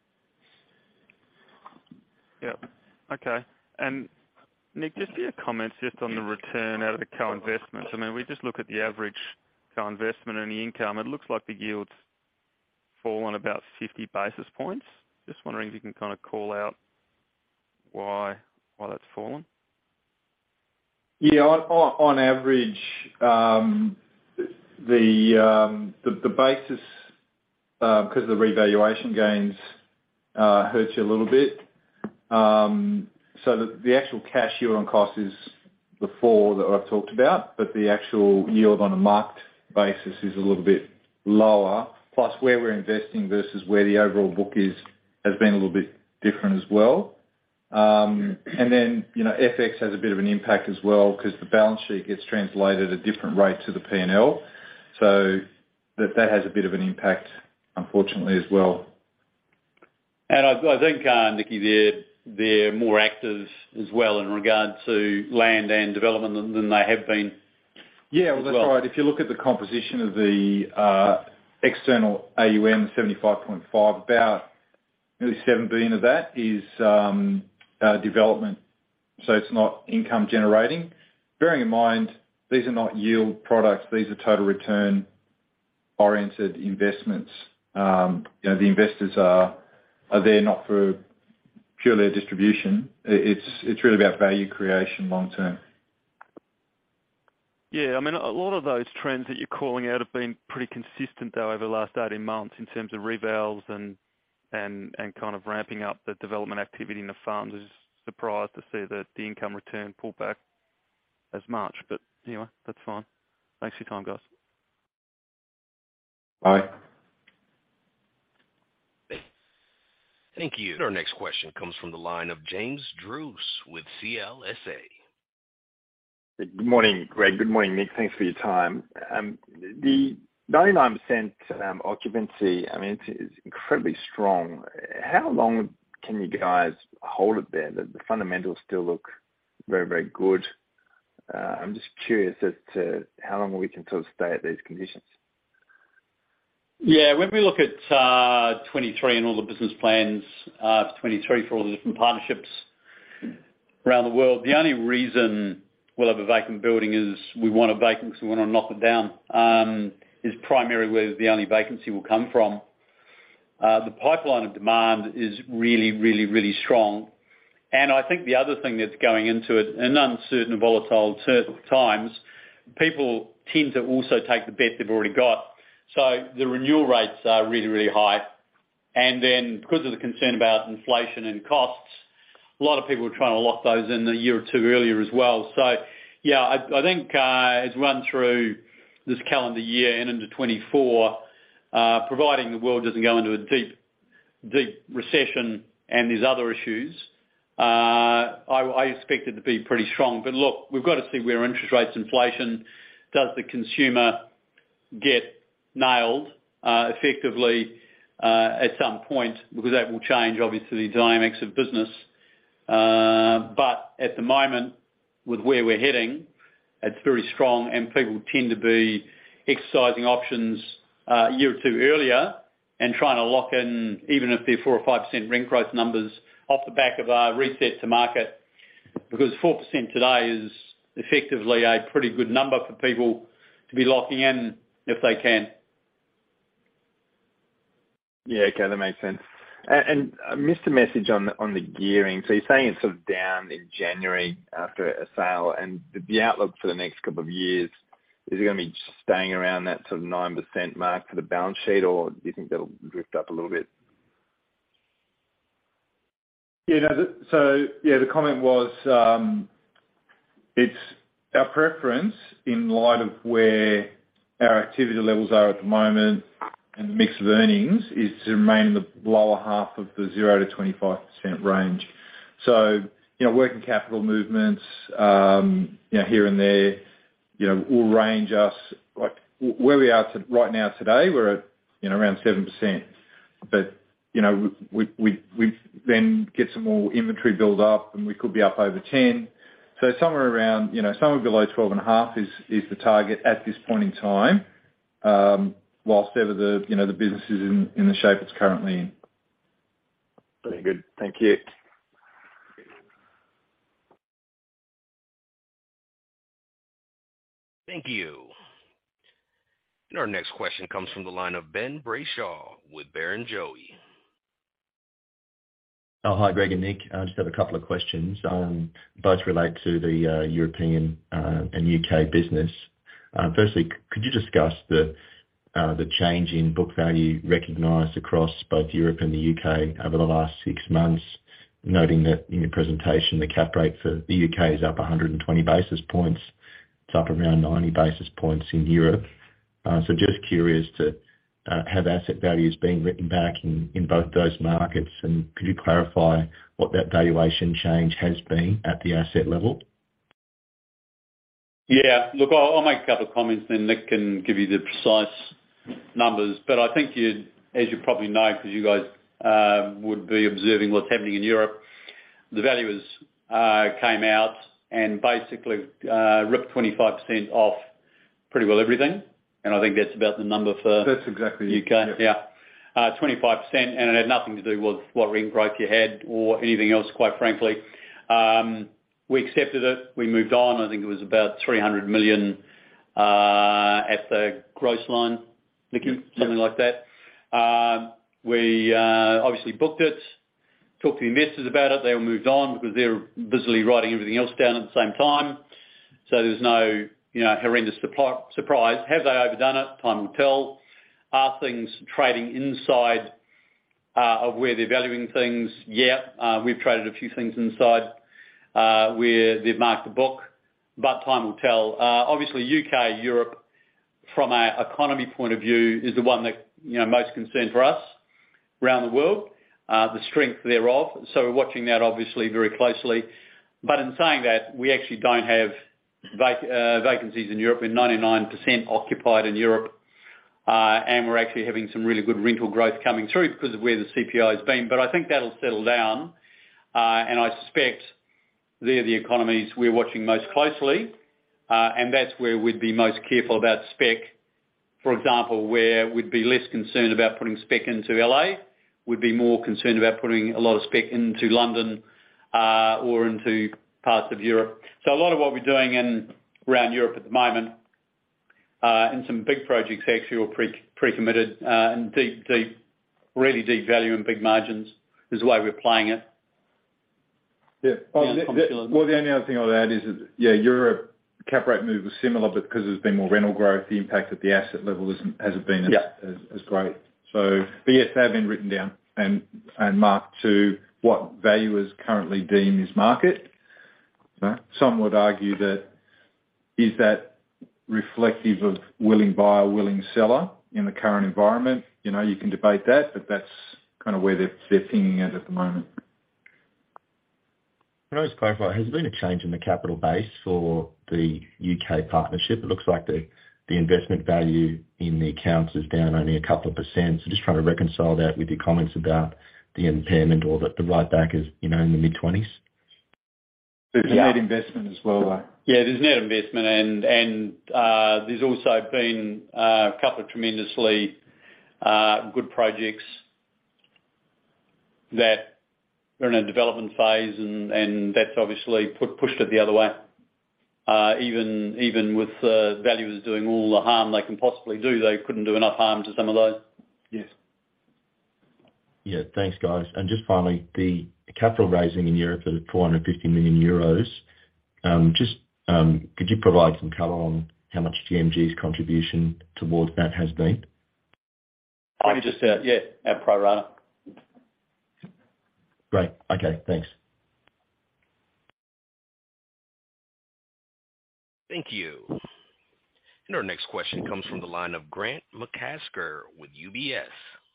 Yeah. Okay. And Nick, just your comments just on the return out of the co-investments. I mean, we just look at the average co-investment and the income. It looks like the yield's fallen about fifty basis points Just wondering if you can kind of call out why why that's fallen. Yeah, on on, on average, um, the, um, the the basis because uh, of the revaluation gains uh, hurts you a little bit. Um, so the, the actual cash yield on cost is the four that I've talked about, but the actual yield on a marked basis is a little bit lower. Plus, where we're investing versus where the overall book is has been a little bit different as well. Um, and then, you know, F X has a bit of an impact as well because the balance sheet gets translated at a different rate to the P and L. So that, that has a bit of an impact, unfortunately, as well. And I, I think, uh, Nikki, they're, they're more active as well in regard to land and development than, than they have been. Yeah, well, that's well. right. If you look at the composition of the uh, external A U M, seventy-five point five, about nearly seven billion dollars of that is um, uh, development. So it's not income generating. Bearing in mind, these are not yield products. These are total return oriented investments. Um, you know, the investors are are there not for purely a distribution. It's it's really about value creation long term. Yeah, I mean, a lot of those trends that you're calling out have been pretty consistent though over the last eighteen months in terms of revals and and and kind of ramping up the development activity in the funds. I was surprised to see that the income return pull back as much. But anyway, that's fine. Thanks for your time, guys. Bye. Thank you. Our next question comes from the line of James Druce with C L S A. Good morning, Greg. Good morning, Nick. Thanks for your time. Um, the ninety-nine percent um, occupancy, I mean, it's, it's incredibly strong. How long can you guys hold it there? The, the fundamentals still look very, very good. Uh, I'm just curious as to how long we can sort of stay at these conditions. Yeah, when we look at uh, twenty-three and all the business plans uh, for twenty-three for all the different partnerships around the world, the only reason we'll have a vacant building is we want a vacant because we want to knock it down, um, is primarily where the only vacancy will come from. Uh, the pipeline of demand is really, really, really strong. And I think the other thing that's going into it, in uncertain and volatile ter- times, people tend to also take the bet they've already got. So the renewal rates are really, really high. And then because of the concern about inflation and costs, a lot of people are trying to lock those in a year or two earlier as well. So, yeah, I, I think uh, as we run through this calendar year and into twenty-four, uh, providing the world doesn't go into a deep, deep recession and there's other issues, uh, I, I expect it to be pretty strong. But look, we've got to see where interest rates, inflation, does the consumer get nailed uh, effectively uh, at some point, because that will change, obviously, the dynamics of business. Uh, but at the moment, with where we're heading, it's very strong, and people tend to be exercising options uh, a year or two earlier and trying to lock in, even if they're four or five percent rent growth numbers, off the back of a reset to market, because four percent today is effectively a pretty good number for people to be locking in if they can. Yeah, okay, that makes sense. And, and I missed a message on the, on the gearing. So you're saying it's sort of down in January after a sale, and the, the outlook for the next couple of years, is it going to be staying around that sort of nine percent mark for the balance sheet, or do you think that'll drift up a little bit? Yeah, no, the, so, yeah, the comment was um, it's our preference in light of where our activity levels are at the moment and the mix of earnings is to remain in the lower half of the zero to twenty-five percent range. So, you know, working capital movements, um, you know, here and there, you know, will range us, like where we are to, right now today, we're at, you know, around seven percent. But, you know, we, we, we then get some more inventory build up and we could be up over ten. So somewhere around, you know, somewhere below twelve and a half is, is the target at this point in time. Um, whilst ever the, you know, the business is in, in the shape it's currently in. Very good. Thank you. Thank you. And our next question comes from the line of Ben Brayshaw with Barrenjoey. Oh, hi, Greg and Nick. I just have a couple of questions. Um, both relate to the uh, European uh, and U K business. Uh, firstly, c- could you discuss the uh, the change in book value recognised across both Europe and the U K over the last six months, noting that in your presentation the cap rate for the U K is up one hundred twenty basis points. It's up around ninety basis points in Europe. Uh, so just curious to uh, have asset values being written back in, in both those markets, and could you clarify what that valuation change has been at the asset level? Yeah, look, I'll, I'll make a couple of comments, then Nick can give you the precise numbers. But I think you, as you probably know, because you guys uh, would be observing what's happening in Europe, the valuers uh, came out and basically uh, ripped twenty-five percent off pretty well everything. And I think that's about the number for that's exactly U K. Yep. Yeah, uh, twenty-five percent, and it had nothing to do with what rent growth you had or anything else, quite frankly. Um, we accepted it. We moved on. I think it was about three hundred million uh, at the gross line, Nicky, yep. something like that. Uh, we uh, obviously booked it, talked to the investors about it. They all moved on because they were busily writing everything else down at the same time. So there was no you know, horrendous surprise. Have they overdone it? Time will tell. Are things trading inside uh, of where they're valuing things? Yeah, uh, we've traded a few things inside uh, where they've marked the book, but time will tell. Uh, obviously, U K, Europe, from an economy point of view, is the one that you know most concerned for us around the world, uh, the strength thereof. So we're watching that obviously very closely. But in saying that, we actually don't have Vac- uh, vacancies in Europe. We're ninety-nine percent occupied in Europe, uh, and we're actually having some really good rental growth coming through because of where the C P I has been. But I think that'll settle down, uh, and I suspect they're the economies we're watching most closely, uh, and that's where we'd be most careful about spec. For example, where we'd be less concerned about putting spec into L A, we'd be more concerned about putting a lot of spec into London uh, or into parts of Europe. So a lot of what we're doing in around Europe at the moment, uh, in some big projects actually, or pre, pre-committed, uh, and deep, deep, really deep value and big margins is the way we're playing it. Yeah. Oh, yeah the, the, well, the only other thing I'd add is that, yeah, Europe cap rate move was similar, but because there's been more rental growth, the impact at the asset level isn't, hasn't been as, yeah. as, as great. So, but yes, they have been written down and, and marked to what valuers currently deem is market. Some would argue that is that reflective of willing buyer, willing seller in the current environment? You know, you can debate that, but that's kind of where they're, they're pinging at at the moment. Can I just clarify, has there been a change in the capital base for the U K partnership? It looks like the, the investment value in the accounts is down only a couple of percent. So just trying to reconcile that with your comments about the impairment or that the write back is, you know, in the mid-twenties. There's a yeah. net investment as well, though. Yeah, there's net investment, and and uh, there's also been uh, a couple of tremendously uh, good projects that are in a development phase, and, and that's obviously put pushed it the other way. Uh, even even with uh, valuers doing all the harm they can possibly do, they couldn't do enough harm to some of those. Yes. Yeah, thanks, guys. And just finally, the capital raising in Europe at four hundred fifty million euros. Um, just um, could you provide some colour on how much G M G's contribution towards that has been? I just uh, yeah, our pro rata. Great. Okay. Thanks. Thank you. And our next question comes from the line of Grant McCasker with U B S.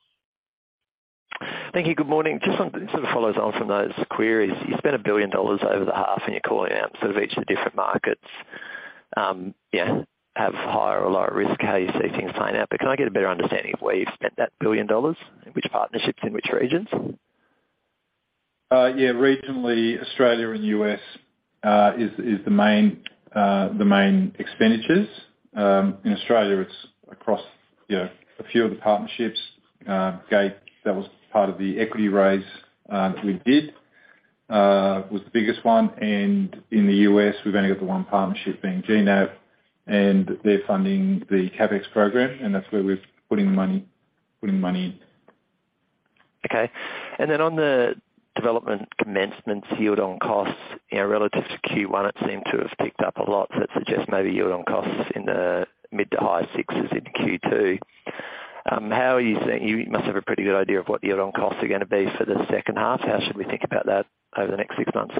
Thank you. Good morning. Just on, sort of follows on from those queries. You spent a billion dollars over the half, and you're calling out sort of each of the different markets. Um, yeah, have higher or lower risk. How you see things playing out. But can I get a better understanding of where you've spent that billion dollars? In which partnerships, in which regions? Uh, yeah, regionally, Australia and U S uh, is is the main uh, the main expenditures. Um, in Australia, it's across you know a few of the partnerships. Uh, Gate, that was part of the equity raise uh, that we did, uh, was the biggest one. And in the U S, we've only got the one partnership being G NAV, and they're funding the CapEx program, and that's where we're putting the money, putting money in. Okay. And then on the development commencements yield on costs, you know, relative to Q one, it seemed to have ticked up a lot. So that suggests maybe yield on costs in the mid to high sixes in Q two. Um, how are you seeing? You must have a pretty good idea of what yield on costs are going to be for the second half. How should we think about that over the next six months?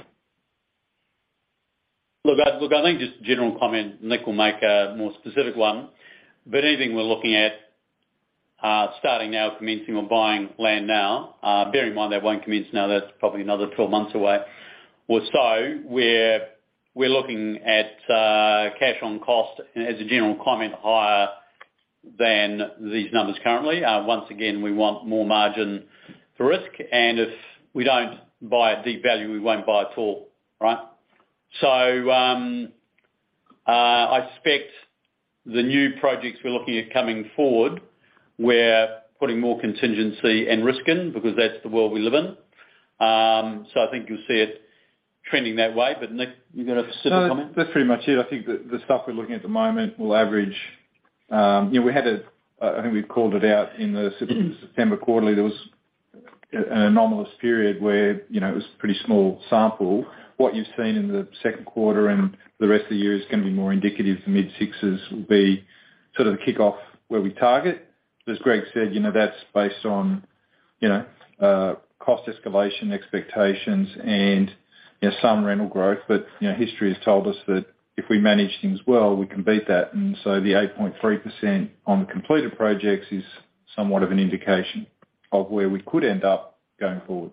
Look, I, look, I think just general comment. Nick will make a more specific one. But anything we're looking at, uh, starting now, commencing or buying land now, uh, bear in mind that won't commence now. That's probably another twelve months away or so. We're we're looking at uh, cash on cost, as a general comment, higher than these numbers currently. Uh, once again, we want more margin for risk, and if we don't buy at deep value, we won't buy at all, right? So um, uh, I suspect the new projects we're looking at coming forward, we're putting more contingency and risk in because that's the world we live in. Um, so I think you'll see it trending that way. But Nick, you got a specific no, comment? That's pretty much it. I think the, the stuff we're looking at the moment will average. Um, you know, we had a. I think we called it out in the September quarterly. There was an anomalous period where, you know, it was a pretty small sample. What you've seen in the second quarter and the rest of the year is going to be more indicative. The mid sixes will be sort of the kick-off where we target. As Greg said, you know, that's based on, you know, uh, cost escalation expectations and, you know, some rental growth. But, you know, history has told us that if we manage things well, we can beat that. And so the eight point three percent on the completed projects is somewhat of an indication of where we could end up going forward.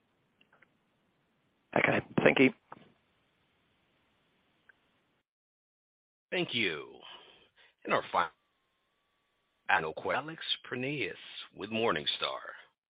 Okay, thank you. Thank you. And our final question, Alex Prineas with Morningstar.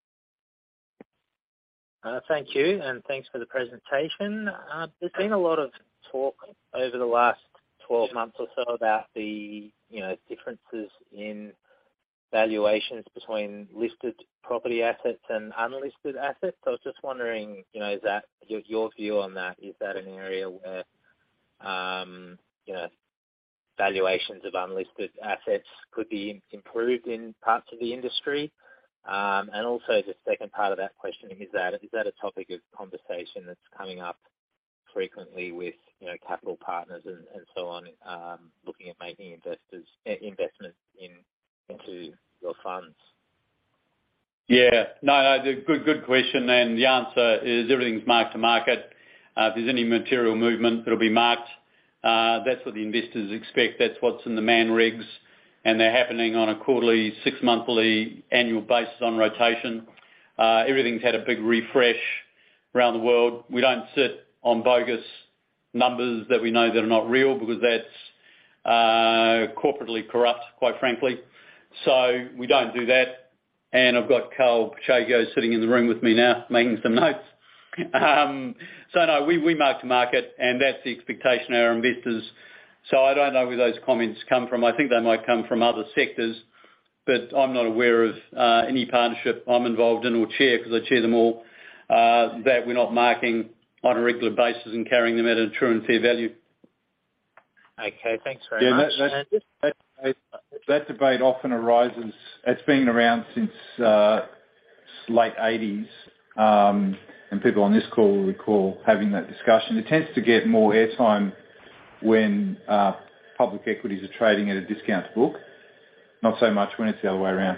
Uh, thank you, and thanks for the presentation. Uh, there's been a lot of talk over the last twelve months or so about the, you know, differences in valuations between listed property assets and unlisted assets. So I was just wondering, you know, is that your, your view on that? Is that an area where, um, you know, valuations of unlisted assets could be improved in parts of the industry? Um, and also the second part of that question, is that is that a topic of conversation that's coming up frequently with, you know, capital partners and, and so on, um, looking at making investors investments in into your funds? Yeah, no, no, good, good question, and the answer is everything's marked to market. Uh, if there's any material movement, it'll be marked. Uh, that's what the investors expect. That's what's in the man regs, and they're happening on a quarterly, six-monthly, annual basis on rotation. Uh, everything's had a big refresh around the world. We don't sit on bogus numbers that we know that are not real, because that's uh, corporately corrupt, quite frankly. So we don't do that. And I've got Carl Pacheco sitting in the room with me now, making some notes. Um, so no, we, we mark to market, and that's the expectation of our investors. So I don't know where those comments come from. I think they might come from other sectors, but I'm not aware of uh, any partnership I'm involved in or chair, because I chair them all, uh, that we're not marking on a regular basis and carrying them at a true and fair value. Okay, thanks very yeah, much. That, that, that, that, that debate often arises. It's been around since uh, late eighties, um, and people on this call will recall having that discussion. It tends to get more airtime when uh, public equities are trading at a discount to book, not so much when it's the other way around.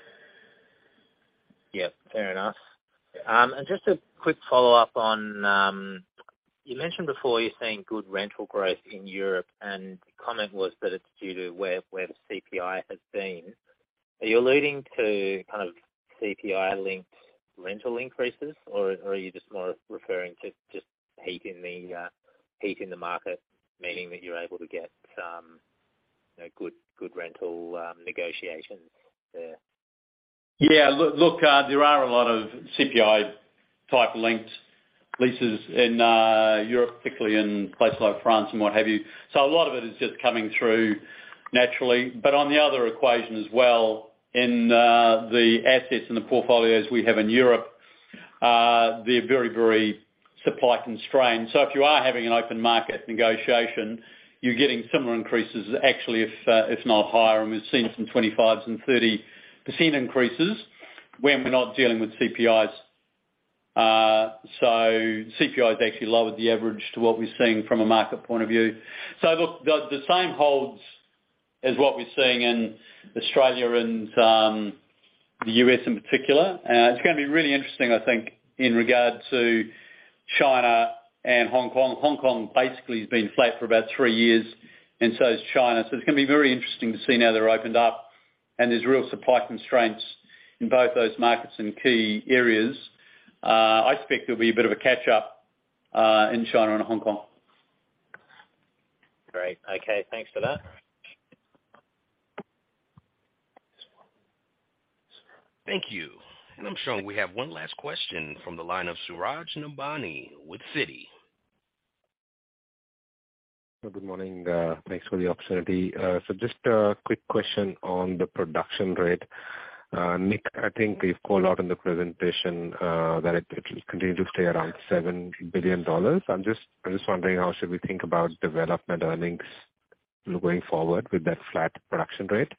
Yeah, fair enough. Um, and just a quick follow-up on, um, you mentioned before you're seeing good rental growth in Europe, and the comment was that it's due to where, where the C P I has been. Are you alluding to kind of C P I-linked rental increases, or, or are you just more referring to just heat in the uh, heat in the market, meaning that you're able to get um, you know, good good rental um, negotiations there? Yeah, look, look uh, there are a lot of C P I-type linked leases in uh, Europe, particularly in places like France and what have you. So a lot of it is just coming through naturally. But on the other equation as well, in uh, the assets and the portfolios we have in Europe, uh, they're very, very supply constrained. So if you are having an open market negotiation, you're getting similar increases, actually, if uh, if not higher. And we've seen some twenty-fives and thirty percent increases when we're not dealing with C P Is. Uh, so C P I has actually lowered the average to what we're seeing from a market point of view. So look, the, the same holds as what we're seeing in Australia and um, the U S in particular. Uh, it's going to be really interesting, I think, in regard to China and Hong Kong. Hong Kong basically has been flat for about three years, and so is China. So it's going to be very interesting to see now they're opened up and there's real supply constraints in both those markets and key areas. Uh, I expect there'll be a bit of a catch-up uh, in China and Hong Kong. Great. Okay, thanks for that. Thank you. And I'm showing we have one last question from the line of Suraj Nambani with Citi. Good morning. Uh, thanks for the opportunity. Uh, so just a quick question on the production rate. Uh, Nick, I think you've called out in the presentation uh, that it, it will continue to stay around seven billion dollars. I'm just, I'm just wondering how should we think about development earnings going forward with that flat production rate?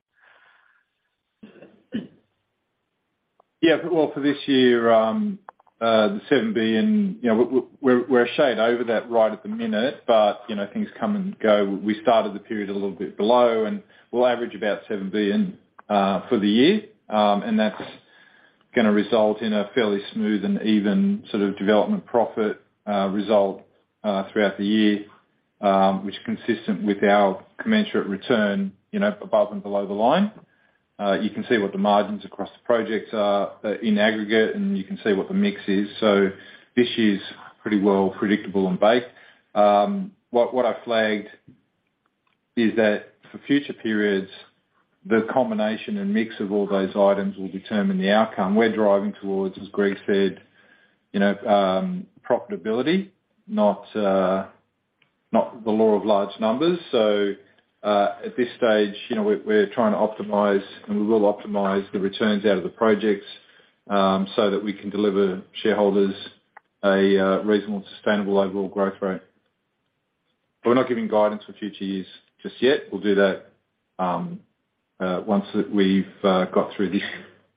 Yeah, well, for this year, um, uh, the seven billion, you know, we're, we're a shade over that right at the minute, but, you know, things come and go. We started the period a little bit below, and we'll average about seven billion uh, for the year. Um, and that's going to result in a fairly smooth and even sort of development profit uh, result uh, throughout the year, um, which is consistent with our commensurate return, you know, above and below the line. Uh, you can see what the margins across the projects are in aggregate, and you can see what the mix is. So this year's pretty well predictable and baked. Um, what, what I flagged is that for future periods, the combination and mix of all those items will determine the outcome. We're driving towards, as Greg said, you know, um, profitability, not uh, not the law of large numbers. So uh, at this stage, you know, we're, we're trying to optimise, and we will optimise the returns out of the projects um, so that we can deliver shareholders a uh, reasonable, sustainable overall growth rate. But we're not giving guidance for future years just yet. We'll do that um, Uh, once that we've uh, got through this.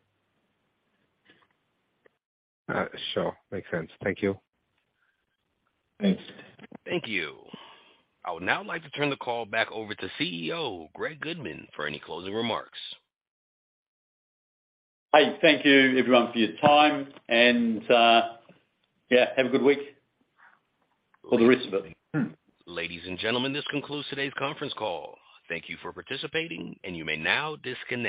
Uh, sure, makes sense. Thank you. Thanks. Thank you. I would now like to turn the call back over to C E O Greg Goodman for any closing remarks. Hey, thank you everyone for your time, and uh, yeah, have a good week for the rest of it. Ladies and gentlemen, this concludes today's conference call. Thank you for participating, and you may now disconnect.